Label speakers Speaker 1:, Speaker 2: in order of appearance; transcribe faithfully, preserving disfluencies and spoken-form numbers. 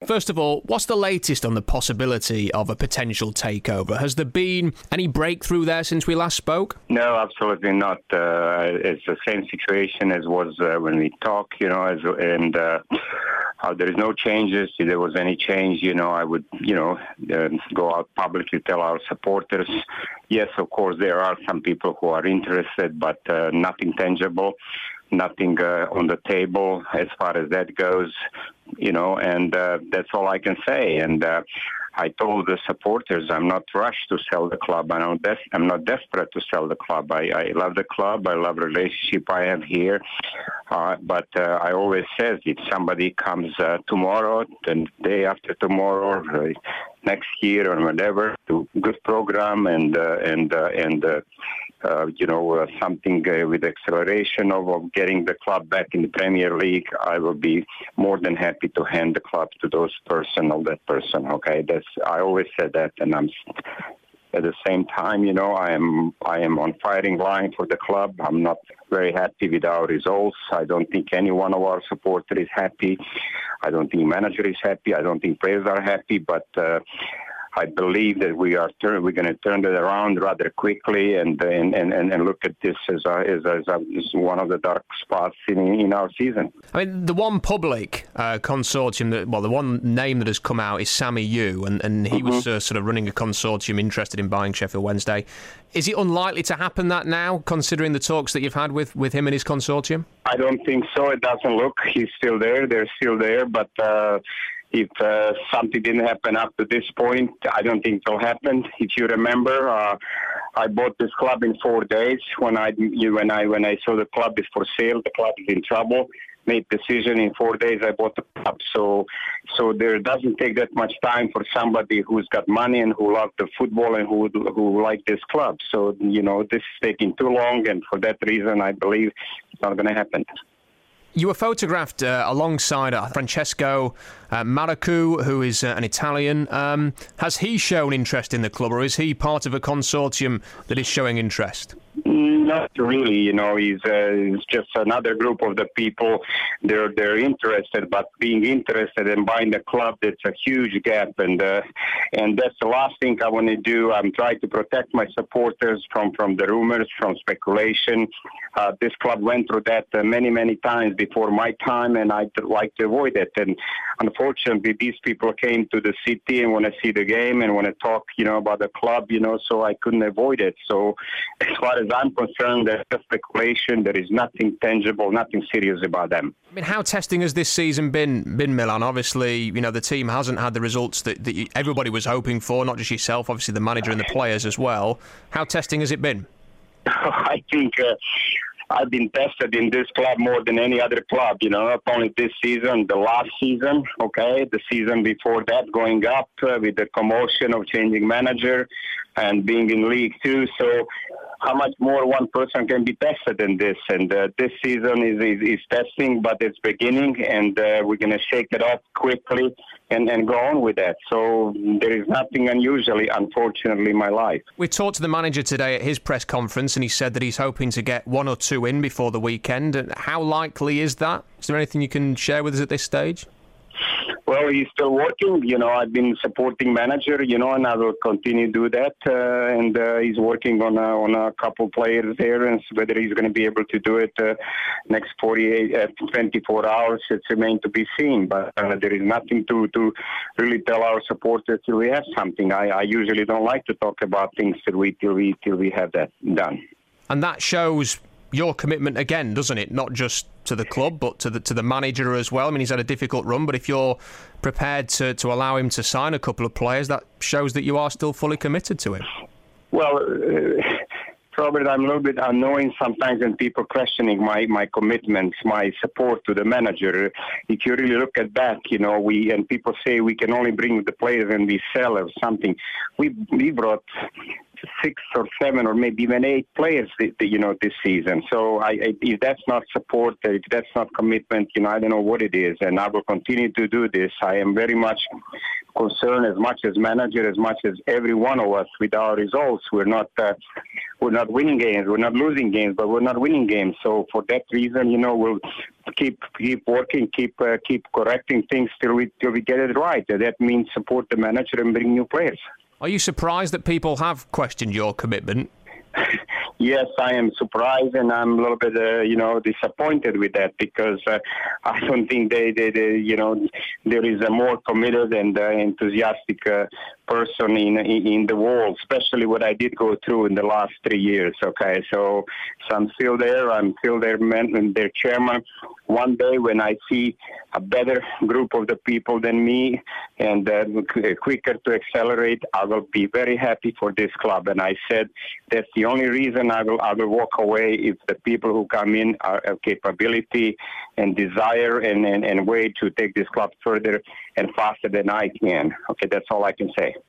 Speaker 1: First of all, what's the latest on the possibility of a potential takeover? Has there been any breakthrough there since we last spoke?
Speaker 2: No, absolutely not. Uh, it's the same situation as was uh, when we talked, you know, as, and uh, uh, there is no changes. If there was any change, you know, I would, you know, uh, go out publicly, tell our supporters. Yes, of course, there are some people who are interested, but uh, nothing tangible, nothing uh, on the table as far as that goes, you know, and uh, that's all I can say. And uh, I told the supporters I'm not rushed to sell the club. I'm not, des- I'm not desperate to sell the club. I, I love the club. I love the relationship I have here. Uh, but uh, I always say if somebody comes uh, tomorrow, the day after tomorrow, uh, next year or whatever, to good program and uh, and uh, and uh, uh, you know uh, something uh, with acceleration of, of getting the club back in the Premier League, I will be more than happy to hand the club to those person or that person. Okay, that's I always said that, and I'm. At the same time, you know, I am I am on firing line for the club. I'm not very happy with our results. I don't think any one of our supporters is happy. I don't think manager is happy. I don't think players are happy. But uh, I believe that we are turn, we're going to turn it around rather quickly and and, and, and look at this as a, as, a, as, a, as one of the dark spots in in our season.
Speaker 1: I mean, the one public uh, consortium that, well, the one name that has come out is Sammy Yu, and, and he mm-hmm. was uh, sort of running a consortium interested in buying Sheffield Wednesday. Is it unlikely to happen that now, considering the talks that you've had with, with him and his consortium?
Speaker 2: I don't think so. It doesn't look. He's still there. They're still there, but. Uh, If uh, something didn't happen up to this point, I don't think it'll happen. If you remember, uh, I bought this club in four days. When I when I when I saw the club is for sale, the club is in trouble. Made decision in four days. I bought the club. So so there doesn't take that much time for somebody who's got money and who loves the football and who who like this club. So you know this is taking too long, and for that reason, I believe it's not going to happen.
Speaker 1: You were photographed uh, alongside uh, Francesco uh, Maracu, who is uh, an Italian. Um, has he shown interest in the club, or is he part of a consortium that is showing interest?
Speaker 2: Not really, you know, he's, uh, he's just another group of the people. They're they're interested, but being interested in buying the club, that's a huge gap, and uh, and that's the last thing I want to do. I'm trying to protect my supporters from, from the rumors, from speculation. Uh, this club went through that uh, many, many times before my time, and I'd like to avoid it. And unfortunately, these people came to the city and want to see the game and want to talk, you know, about the club, you know, so I couldn't avoid it. So as far as I'm concerned, there's just speculation. There is nothing tangible, nothing serious about them.
Speaker 1: I mean, how testing has this season been, been Milan? Obviously, you know, the team hasn't had the results that, that everybody was hoping for, not just yourself, obviously the manager and the players as well. How testing has it been?
Speaker 2: I think uh, I've been tested in this club more than any other club, you know, not only this season, the last season, okay, the season before that, going up uh, with the commotion of changing manager and being in League Two. So how much more one person can be tested in this? And uh, this season is, is, is testing, but it's beginning, and uh, we're going to shake it off quickly and, and go on with that. So there is nothing unusual, unfortunately, in my life.
Speaker 1: We talked to the manager today at his press conference, and he said that he's hoping to get one or two in before the weekend. How likely is that? Is there anything you can share with us at this stage?
Speaker 2: Well, he's still working. You know, I've been supporting manager, you know, and I will continue to do that. Uh, and uh, he's working on a, on a couple players there, and whether he's going to be able to do it uh, next forty-eight, uh, twenty-four hours, it's remained to be seen. But uh, there is nothing to, to really tell our supporters till we have something. I, I usually don't like to talk about things till we till we till we have that done.
Speaker 1: And that shows your commitment again, doesn't it? Not just to the club, but to the to the manager as well. I mean, he's had a difficult run, but if you're prepared to, to allow him to sign a couple of players, that shows that you are still fully committed to him.
Speaker 2: Well, uh, Robert, I'm a little bit annoying sometimes when people questioning my, my commitments, my support to the manager. If you really look at back, you know, we and people say we can only bring the players and we sell or something. We we brought six or seven or maybe even eight players, you know, this season. So I, I, if that's not support, if that's not commitment, you know, I don't know what it is. And I will continue to do this. I am very much concerned, as much as manager, as much as every one of us, with our results. We're not, uh, we're not winning games. We're not losing games, but we're not winning games. So for that reason, you know, we'll keep keep working, keep uh, keep correcting things till we till we get it right. That means support the manager and bring new players.
Speaker 1: Are you surprised that people have questioned your commitment?
Speaker 2: Yes, I am surprised, and I'm a little bit, uh, you know, disappointed with that because uh, I don't think they, they, they, you know, there is a more committed and uh, enthusiastic uh, person in, in in the world, especially what I did go through in the last three years. Okay, so, so I'm still there. I'm still their man, their chairman. One day when I see a better group of the people than me and uh, quicker to accelerate, I will be very happy for this club. And I said that's the only reason I will I will walk away if the people who come in are have capability and desire and, and, and way to take this club further and faster than I can. Okay, that's all I can say.